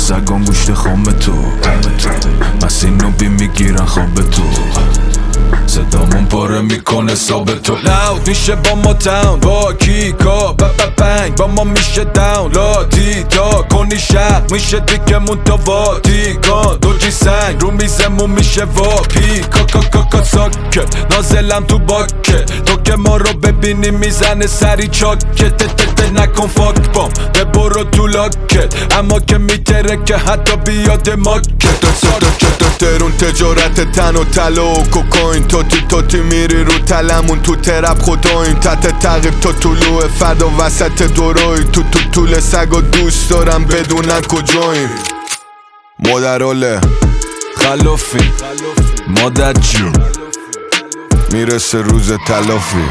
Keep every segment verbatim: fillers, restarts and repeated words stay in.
سگان گوشت خام تو مسین و بی میگیرن خواب تو صدامون پاره میکنه ساب تو لاود میشه با ما تاون با کیکا بابا بنگ با ما میشه داون لاتی تا کنی شق میشه دیگمون تا واتی کان دوجی سنگ رو میزمون میشه واپی کاکا کاکا ساکت نازلم تو باکت تو که ما رو ببینی میزنه سری چاکت تتت نکن فاک بام ده برو تو لاکت اما که میتره که حتی بیاد ماکت ترون تجارت تن و طلا و کوکائین توتی توتی میری رو تلمون تو ترپ خداییم تحت تعقیب تا طلوع فردا وسط دورایی تو تو طول سگ و دوست دارم بدونن کجاییم مادراله خلافی مادر جون میرسه روز تلافی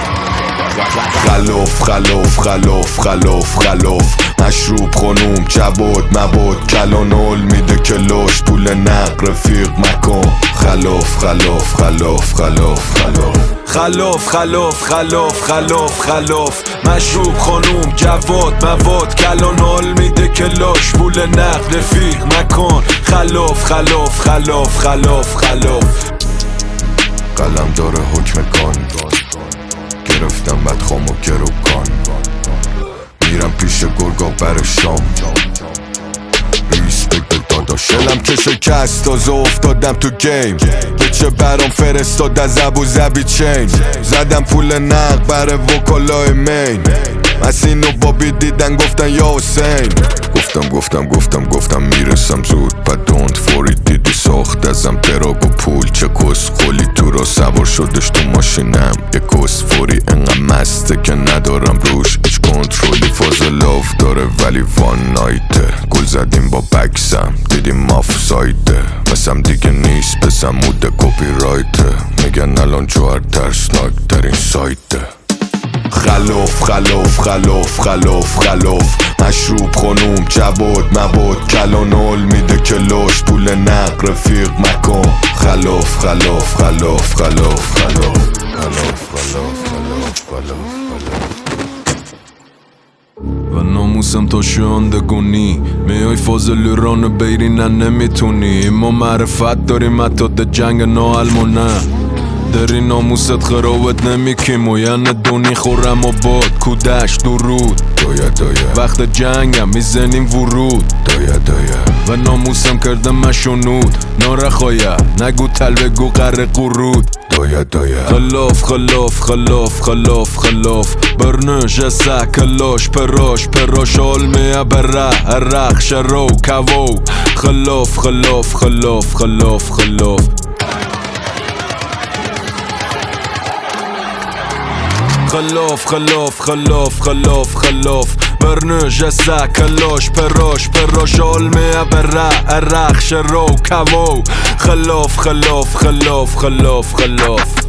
خلاف خلاف خلاف خلاف خلاف مشروب خونوم جبود مبود کلان اول میده کلاش پول نق رفیق مکن خلاف خلاف خلاف خلاف خلاف خلاف خلاف خلاف خلاف خلاف مشروب خانوم جواد مواد کلان حال میده کلاش پول نقد رفیق مکان خلاف خلاف خلاف خلاف خلاف قلم داره حکم کان گرفتم بدخام و گروگان میرم پیش گرگا بر شام ریسپکت به داداشلم که شکست تازه افتادم تو گیم به چه برام فرستاد از ابو ظبی چین زدم پول نقد بر وکالای مین مسین و بابی دیدن گفتن یا حسین گفتم گفتم گفتم گفتم میرسم زود پدوند فوری دیدی ساخت ازم تراگ و پول چه کس خولی تو را سوار شدش تو ماشینم یه کس فوری انقدر مسته که ندارم روش هیچ کنترلی فاز لاف داره ولی وان نایته گل زدیم با بکسم دیدیم ماف سایده بسم دیگه نیست بسم موده کپی رایته میگن الان جوهر ترسناک در این سایته خلاف خلاف خلاف خلاف خلاف مشروب خونوم جبود مبود کلان اول میده کلاش پول نق رفیق مکن خلاف خلاف خلاف خلاف خلاف خلاف خلاف خلاف خلاف و ناموسم تا شاندگونی میای فاضل رانو بیری نه نمیتونی ما معرفت داریم حتی ده جنگ ناعلم و نه داری ناموست خرابت نمیکیم و یه ندونی خورم و باد کودش درود دایا دایا وقت جنگم میزنیم ورود دایا دایا و ناموسم کردم مشونود نارخایا نگو تل بگو قره قرود دایا دایا خلاف خلاف خلاف خلاف خلاف برنش اسه کلاش پراش پراش آلمه بره عرق شرو کوو خلاف خلاف خلاف خلاف خلاف خلاف خلاف خلاف خلاف خلاف برنش اسه کلاش پراش پراش آلمه بره عرق شرو کوو خلاف خلاف خلاف خلاف خلاف